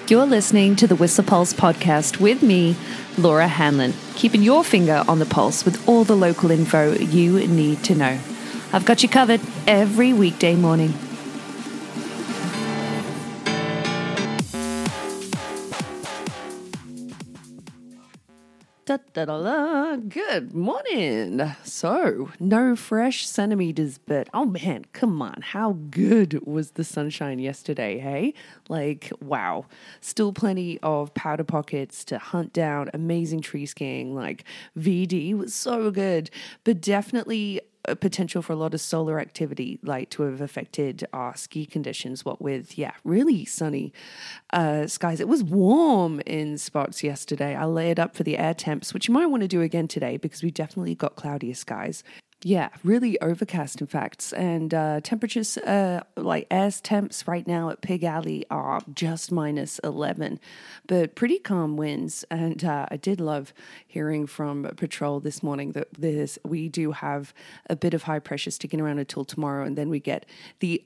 You're listening to the Whistler Pulse podcast with me, Laura Hanlon, keeping your finger on the pulse with all the local info you need to know. I've got you covered every weekday morning. Good morning. So, no fresh centimeters, but oh man, come on. How good was the sunshine yesterday, hey? Like, wow. Still plenty of powder pockets to hunt down, amazing tree skiing. Like, VD was so good, but definitely a potential for a lot of solar activity, like to have affected our ski conditions. What with, really sunny skies. It was warm in spots yesterday. I layered up for the air temps, which you might want to do again today because we definitely got cloudier skies. Yeah, really overcast, in fact. And temperatures, like air temps right now at Pig Alley are just minus 11, but pretty calm winds. And I did love hearing from Patrol this morning that we do have a bit of high pressure sticking around until tomorrow. And then we get the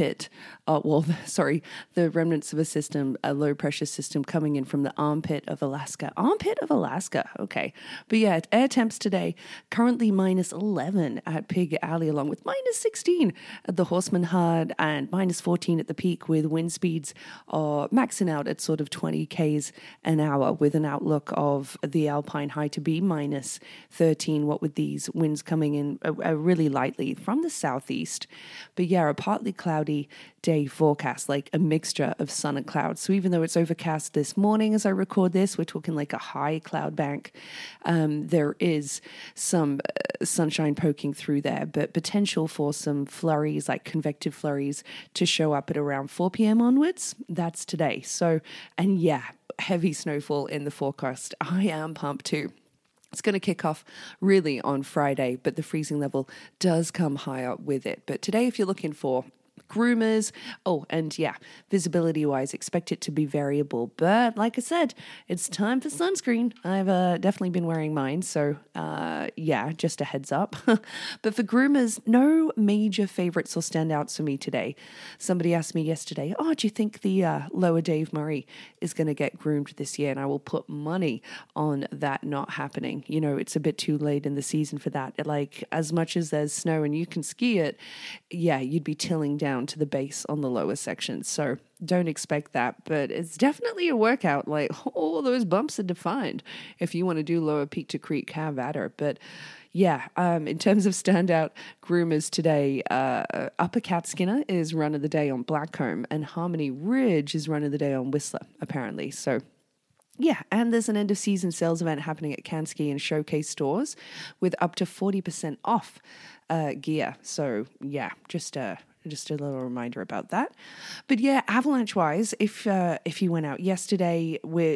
the remnants of a system, a low pressure system coming in from the armpit of Alaska. Armpit of Alaska, okay. But yeah, air temps today, currently minus 11 at Pig Alley, along with minus 16 at the Horseman Hard and minus 14 at the Peak, with wind speeds maxing out at sort of 20 k's an hour, with an outlook of the Alpine High to be minus 13, what with these winds coming in really lightly from the southeast. But yeah, a partly cloudy day forecast, like a mixture of sun and clouds. So even though it's overcast this morning as I record this, we're talking like a high cloud bank. There is some sunshine poking through there, but potential for some flurries, like convective flurries, to show up at around 4 p.m. onwards. That's today. So, and yeah, heavy snowfall in the forecast. I am pumped too. It's going to kick off really on Friday, but the freezing level does come higher with it. But today, if you're looking for groomers, visibility wise, expect it to be variable, but like I said, it's time for sunscreen. I've definitely been wearing mine, so just a heads up. But for groomers, no major favorites or standouts for me today. Somebody asked me yesterday, do you think the Lower Dave Murray is going to get groomed this year? And I will put money on that not happening. You know, it's a bit too late in the season for that. Like, as much as there's snow and you can ski it, you'd be tilling down to the base on the lower sections. So don't expect that, but it's definitely a workout. Like, all those bumps are defined if you want to do Lower Peak to Creek, have at her. But in terms of standout groomers today, Upper Catskinner is run of the day on Blackcomb, and Harmony Ridge is run of the day on Whistler, apparently. So and there's an end of season sales event happening at Kanski and Showcase stores with up to 40% off gear. So just a little reminder about that. But avalanche wise, if you went out yesterday,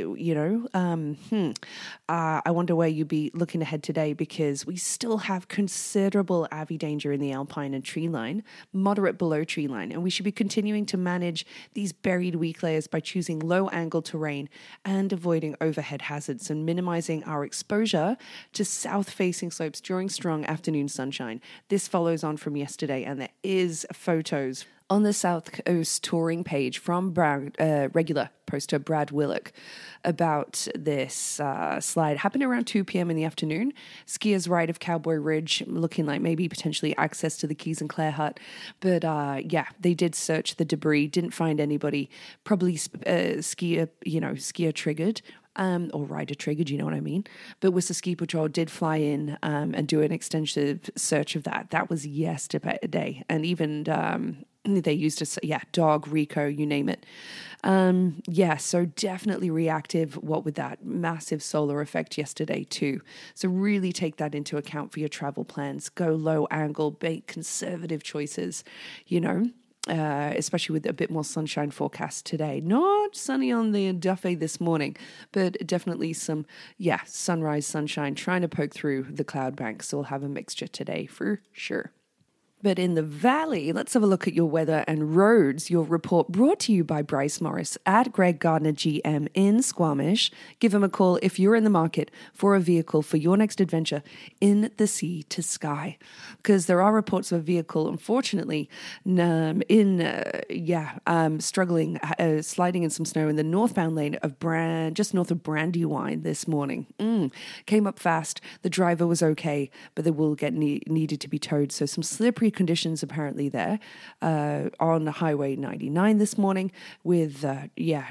I wonder where you'd be looking ahead today, because we still have considerable Avi danger in the Alpine and tree line, moderate below tree line, and we should be continuing to manage these buried weak layers by choosing low angle terrain and avoiding overhead hazards and minimizing our exposure to south facing slopes during strong afternoon sunshine. This follows on from yesterday, and there is photos on the South Coast touring page from regular poster Brad Willock about this slide. Happened around 2 p.m. in the afternoon. Skiers right of Cowboy Ridge, looking like maybe potentially access to the Keys and Clare Hut. But they did search the debris, didn't find anybody, probably skier triggered. Or rider triggered, you know what I mean? But Whistler Ski Patrol did fly in and do an extensive search of that. That was yesterday. And even they used dog, Rico, you name it. So definitely reactive, what with that massive solar effect yesterday too. So really take that into account for your travel plans. Go low angle, make conservative choices, especially with a bit more sunshine forecast today. Not sunny on the Duffy this morning, but definitely some, sunrise sunshine trying to poke through the cloud bank. So we'll have a mixture today for sure. But in the valley, let's have a look at your weather and roads. Your report brought to you by Bryce Morris at Greg Gardner GM in Squamish. Give him a call if you're in the market for a vehicle for your next adventure in the sea to sky. Because there are reports of a vehicle, unfortunately, struggling, sliding in some snow in the northbound lane of just north of Brandywine this morning. Came up fast. The driver was okay, but they will get needed to be towed. So some slippery conditions apparently there on Highway 99 this morning with a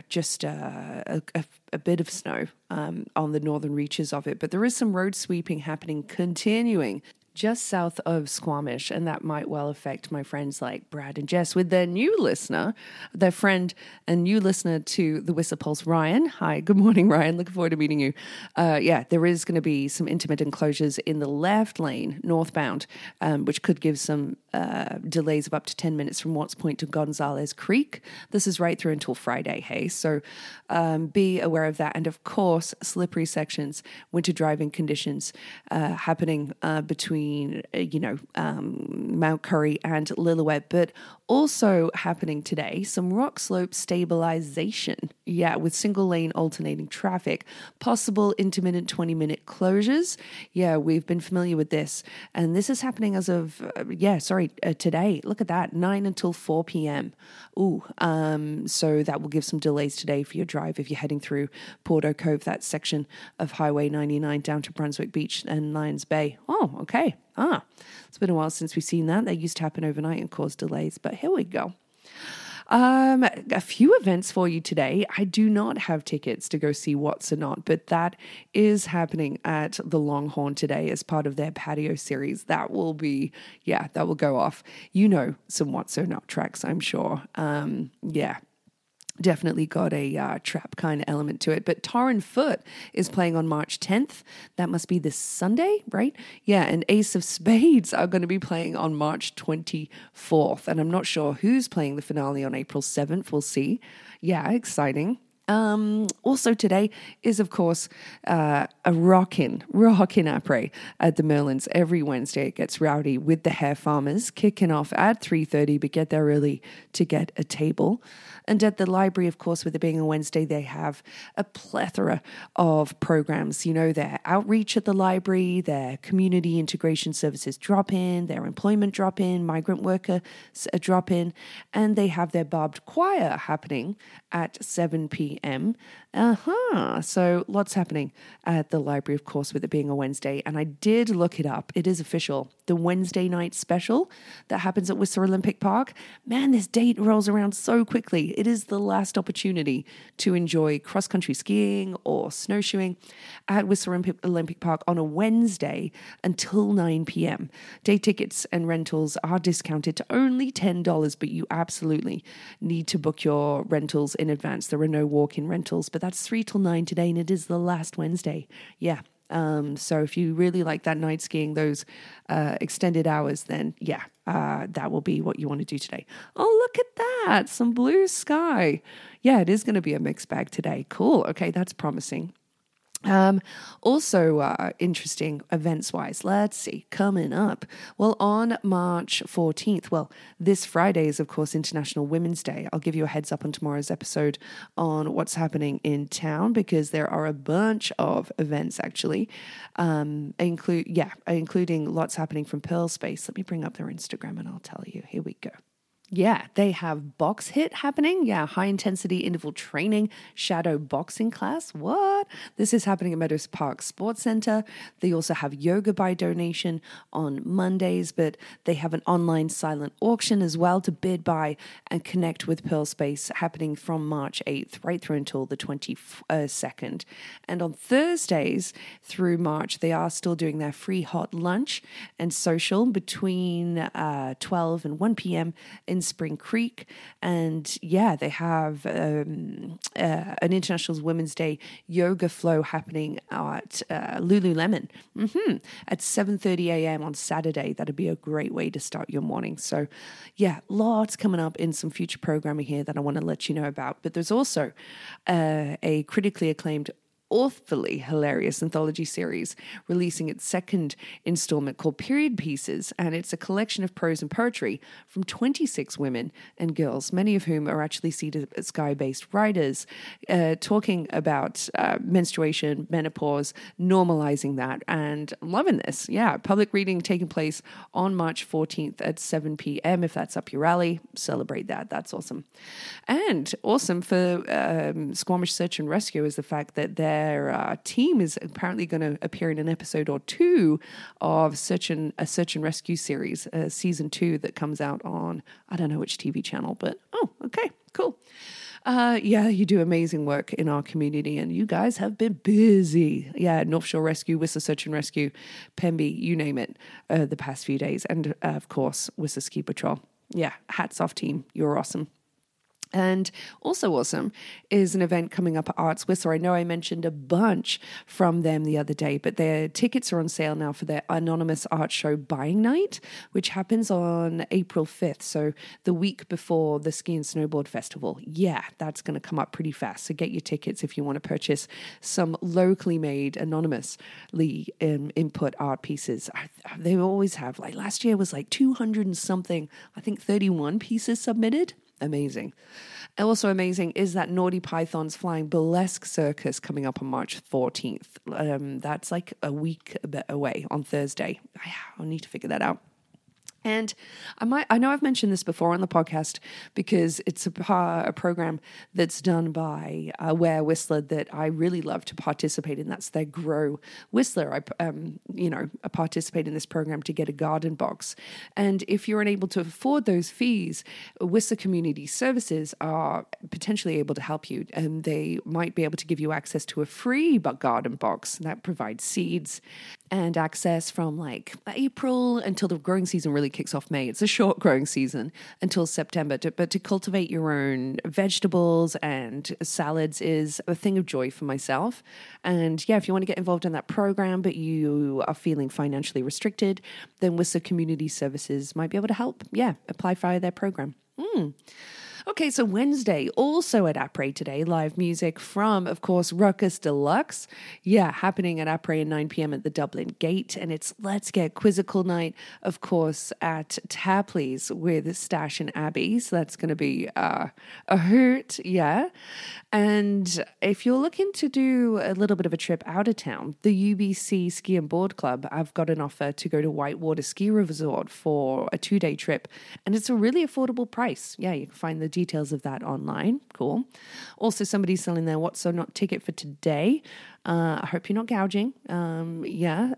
bit of snow on the northern reaches of it. But there is some road sweeping happening, continuing just south of Squamish, and that might well affect my friends like Brad and Jess with their new listener, their friend and new listener to the Whistler Pulse, Ryan. Hi, good morning, Ryan. Looking forward to meeting you. There is going to be some intermittent closures in the left lane, northbound, which could give some delays of up to 10 minutes from Watts Point to Gonzales Creek. This is right through until Friday, hey? So be aware of that. And of course, slippery sections, winter driving conditions happening between Mount Currie and Lillooet, but also happening today, some rock slope stabilization. Yeah, with single lane alternating traffic, possible intermittent 20-minute closures. Yeah, we've been familiar with this. And this is happening as of, today. Look at that, 9 until 4 p.m. So that will give some delays today for your drive if you're heading through Porto Cove, that section of Highway 99 down to Brunswick Beach and Lions Bay. Oh, okay. It's been a while since we've seen that. They used to happen overnight and cause delays, but here we go. A few events for you today. I do not have tickets to go see What's or Not, but that is happening at the Longhorn today as part of their patio series. That will go off. You know some What's or Not tracks, I'm sure. Definitely got a trap kind of element to it. But Torrin Foot is playing on March 10th. That must be this Sunday, right? Yeah, and Ace of Spades are going to be playing on March 24th. And I'm not sure who's playing the finale on April 7th. We'll see. Yeah, exciting. Also today is, of course, a rockin' après at the Merlins. Every Wednesday it gets rowdy with the Hair Farmers kicking off at 3:30, but get there early to get a table. And at the library, of course, with it being a Wednesday, they have a plethora of programs. You know, their outreach at the library, their community integration services drop-in, their employment drop-in, migrant worker drop-in, and they have their barbed choir happening at 7 p.m. So lots happening at the library, of course, with it being a Wednesday. And I did look it up. It is official. The Wednesday night special that happens at Whistler Olympic Park. Man, this date rolls around so quickly. It is the last opportunity to enjoy cross-country skiing or snowshoeing at Whistler Olympic Park on a Wednesday until 9 p.m. Day tickets and rentals are discounted to only $10, but you absolutely need to book your rentals in advance. There are no walk-in rentals, but that's 3 till 9 today, and it is the last Wednesday. Yeah. So if you really like that night skiing, those extended hours, then that will be what you want to do today. Oh, look at that. Some blue sky. Yeah, it is going to be a mixed bag today. Cool. Okay, that's promising. Also interesting events-wise, let's see, coming up. Well, on March 14th, this Friday is, of course, International Women's Day. I'll give you a heads up on tomorrow's episode on what's happening in town because there are a bunch of events, actually, including lots happening from Pearl Space. Let me bring up their Instagram and I'll tell you. Here we go. Yeah, they have Box Hit happening. Yeah, high intensity interval training, shadow boxing class. What? This is happening at Meadows Park Sports Center. They also have yoga by donation on Mondays, but they have an online silent auction as well to bid by and connect with Pearl Space happening from March 8th right through until the 22nd. And on Thursdays through March, they are still doing their free hot lunch and social between 12 and 1 p.m. in Spring Creek. And yeah, they have an International Women's Day yoga flow happening at Lululemon at 7:30 a.m. on Saturday. That'd be a great way to start your morning. So yeah, lots coming up in some future programming here that I want to let you know about. But there's also a critically acclaimed awfully hilarious anthology series, releasing its second installment called Period Pieces, and it's a collection of prose and poetry from 26 women and girls, many of whom are actually Sea to Sky-based writers, talking about menstruation, menopause, normalizing that, and I'm loving this. Yeah, public reading taking place on March 14th at 7 p.m. If that's up your alley, celebrate that. That's awesome. And awesome for Squamish Search and Rescue is the fact that their team is apparently going to appear in an episode or two of a search and rescue series, season 2 that comes out on, I don't know which TV channel, but okay, cool. Yeah, you do amazing work in our community, and you guys have been busy. Yeah, North Shore Rescue, Whistler Search and Rescue, Pemby, you name it, the past few days, and of course, Whistler Ski Patrol. Yeah, hats off, team. You're awesome. And also awesome is an event coming up at Arts Whistler. I know I mentioned a bunch from them the other day, but their tickets are on sale now for their Anonymous Art Show Buying Night, which happens on April 5th, so the week before the Ski and Snowboard Festival. Yeah, that's going to come up pretty fast, so get your tickets if you want to purchase some locally made, anonymously input art pieces. They always have, like last year was like 200 and something, I think 31 pieces submitted. Amazing. Also amazing is that Naughty Python's Flying Burlesque Circus coming up on March 14th. That's like a week away on Thursday. I'll need to figure that out. And I know I've mentioned this before on the podcast because it's a program that's done by Ware Whistler that I really love to participate in. That's their Grow Whistler. I participate in this program to get a garden box. And if you're unable to afford those fees, Whistler Community Services are potentially able to help you. And they might be able to give you access to a free garden box that provides seeds and access from like April until the growing season really kicks off May. It's a short growing season until September, but to cultivate your own vegetables and salads is a thing of joy for myself. And yeah, if you want to get involved in that program, but you are feeling financially restricted, then Whistler Community Services might be able to help. Yeah, apply via their program. Okay, so Wednesday, also at Après today, live music from, of course, Ruckus Deluxe. Yeah, happening at Après at 9 p.m. at the Dublin Gate. And it's Let's Get Quizzical night, of course, at Tapley's with Stash and Abby. So that's going to be a hoot, yeah. And if you're looking to do a little bit of a trip out of town, the UBC Ski and Board Club, I've got an offer to go to Whitewater Ski Resort for a 2-day trip. And it's a really affordable price. Yeah, you can find the details of that online. Cool. Also, somebody's selling their What's So Not ticket for today. I hope you're not gouging. And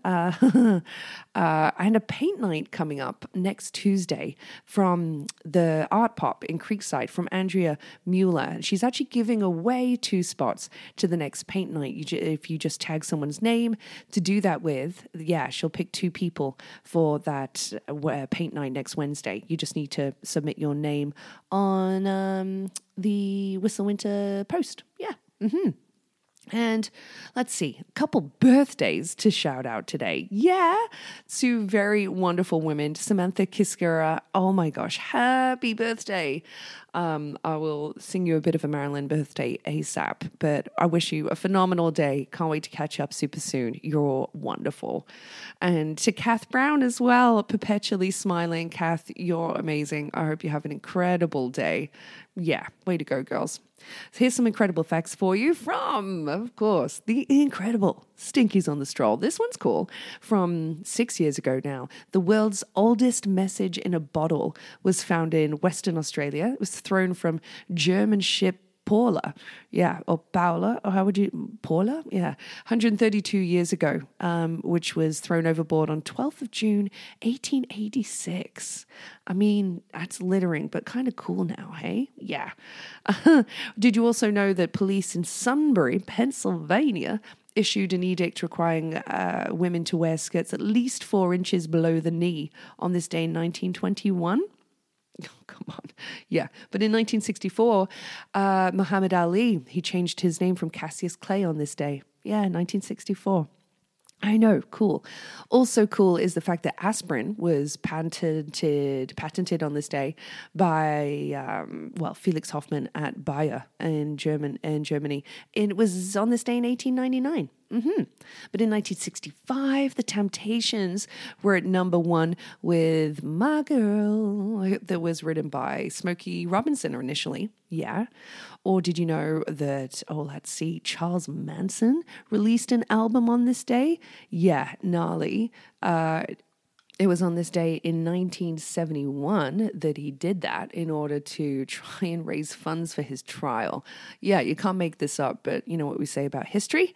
a paint night coming up next Tuesday from the Art Pop in Creekside from Andrea Mueller. She's actually giving away 2 spots to the next paint night. If you just tag someone's name to do that with, yeah, she'll pick 2 people for that paint night next Wednesday. You just need to submit your name on the Whistler Winter Post. Yeah. Mm-hmm. And let's see, a couple birthdays to shout out today. Yeah, 2 very wonderful women. Samantha Kiskura, oh my gosh, happy birthday. I will sing you a bit of a Marilyn birthday ASAP, but I wish you a phenomenal day. Can't wait to catch up super soon. You're wonderful. And to Kath Brown as well, perpetually smiling. Kath, you're amazing. I hope you have an incredible day. Yeah, way to go, girls. So here's some incredible facts for you from, of course, the incredible Stinkies on the Stroll. This one's cool. From 6 years ago now, the world's oldest message in a bottle was found in Western Australia. It was thrown from German ship Paula, yeah, or Paula, or how would you, Paula? Yeah, 132 years ago, which was thrown overboard on 12th of June, 1886. I mean, that's littering, but kind of cool now, hey? Yeah. Did you also know that police in Sunbury, Pennsylvania, issued an edict requiring women to wear skirts at least 4 inches below the knee on this day in 1921? Oh, come on. Yeah. But in 1964, Muhammad Ali, he changed his name from Cassius Clay on this day. Yeah, 1964. I know, cool. Also cool is the fact that aspirin was patented on this day by, Felix Hoffmann at Bayer in Germany. It was on this day in 1899. But in 1965, The Temptations were at number one with My Girl, that was written by Smokey Robinson initially. Yeah. Or did you know that, Charles Manson released an album on this day? Yeah, gnarly. It was on this day in 1971 that he did that in order to try and raise funds for his trial. Yeah, you can't make this up, but you know what we say about history?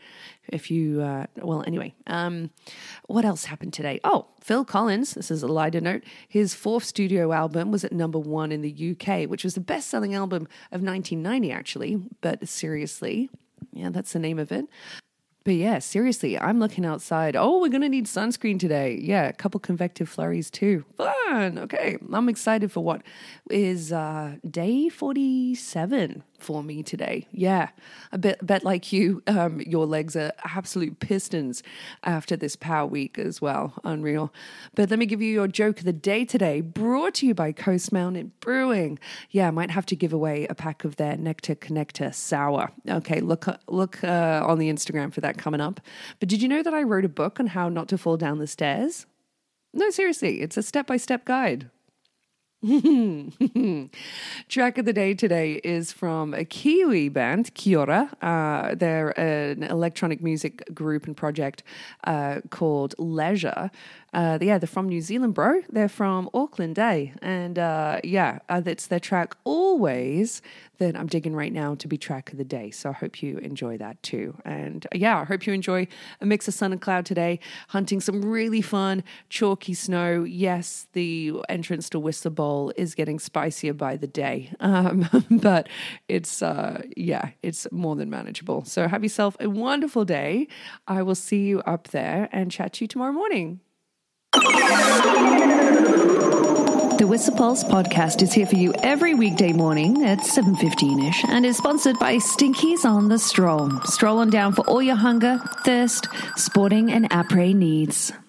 What else happened today? Oh, Phil Collins, this is a lighter note, his fourth studio album was at number one in the UK, which was the best-selling album of 1990, actually. But seriously, yeah, that's the name of it. But yeah, seriously, I'm looking outside. Oh, we're going to need sunscreen today. Yeah, a couple convective flurries too. Fun. Okay, I'm excited for what is day 47 for me today. Yeah, a bet like you, your legs are absolute pistons after this power week as well. Unreal. But let me give you your joke of the day today, brought to you by Coast Mountain Brewing. Yeah, I might have to give away a pack of their Nectar Connector Sour. Okay, look on the Instagram for that coming up. But did you know that I wrote a book on how not to fall down the stairs? No, seriously, it's a step-by-step guide. Track of the day today is from a Kiwi band, Kiora. They're an electronic music group and project called Leisure. They're from New Zealand, bro. They're from Auckland, And it's their track Always that I'm digging right now to be track of the day. So I hope you enjoy that too. And I hope you enjoy a mix of sun and cloud today, hunting some really fun chalky snow. Yes, the entrance to Whistler Bowl is getting spicier by the day, but it's more than manageable. So have yourself a wonderful day. I will see you up there and chat to you tomorrow morning. The Whistler Pulse podcast is here for you every weekday morning at 7:15ish and is sponsored by Stinkies on the Stroll. Stroll on down for all your hunger, thirst, sporting and après needs.